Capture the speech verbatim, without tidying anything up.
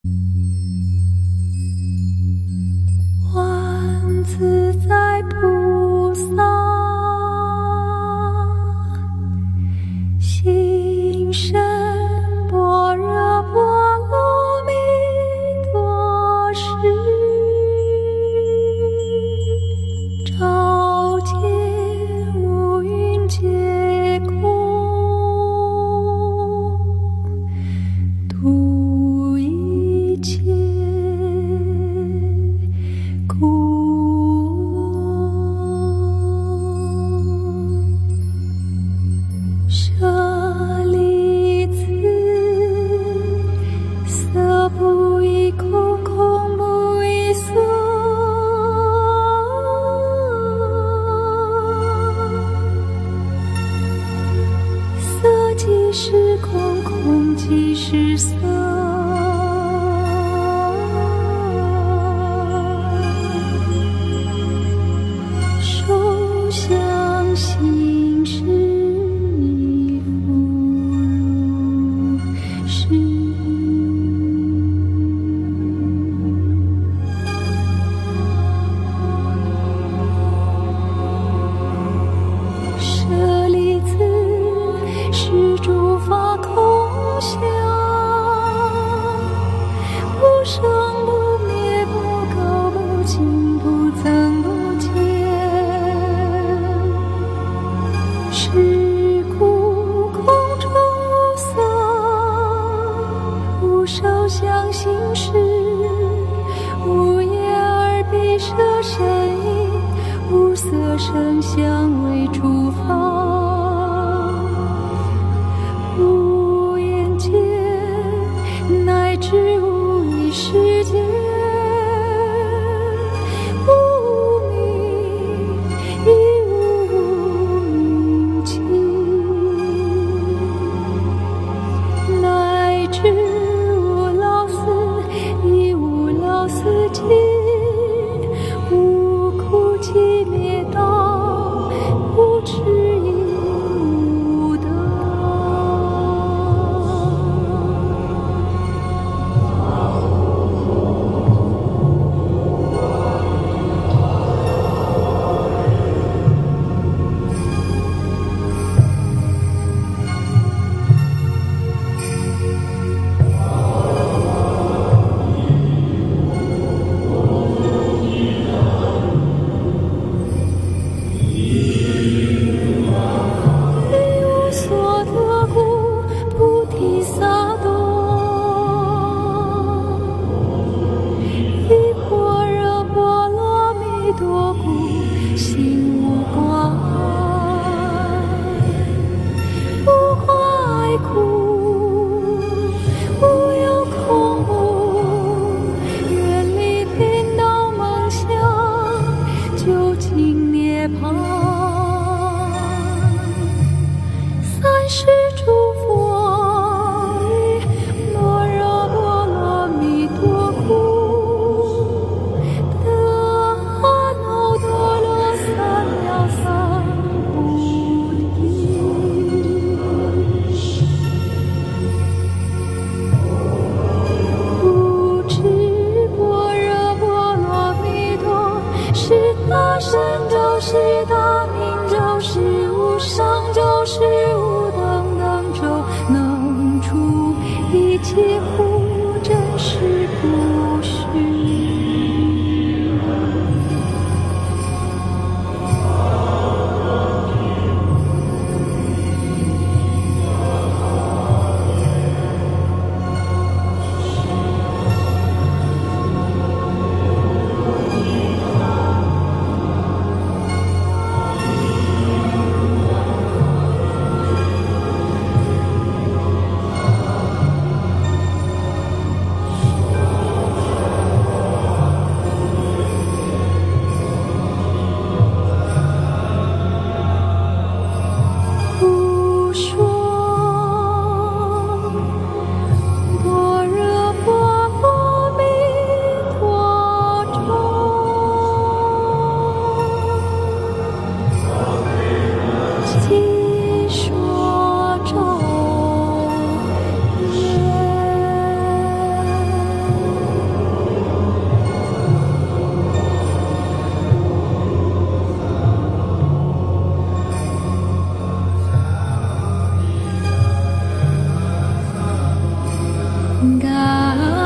万自在菩萨行深般若波罗蜜多时，照见五蕴皆空，度一切苦。舍利子，色不异空，空不异色，色即是空，空即是色。受想行识亦复如是。舍利子，是诸法空相，不生不灭，不垢不净，不增不减。是故空中无色，无受想行识，无眼耳鼻舌身意，无色声香味触法，无眼界，乃至无意识界，无明，亦无明尽，乃至无老死，亦无老死尽，无苦集灭道，无痴亦无得。一无所得故，菩提萨埵；一般若波罗蜜多故，心无挂碍，无挂碍故，无有空无，远离颠倒梦想，究竟涅槃。三世诸佛于般若波罗蜜多故，得阿耨多罗三藐三菩提。不知般若波罗蜜多，是大神咒，是大明咒，是无上咒，是无等等咒，能除一切苦，真实不虚。 啊。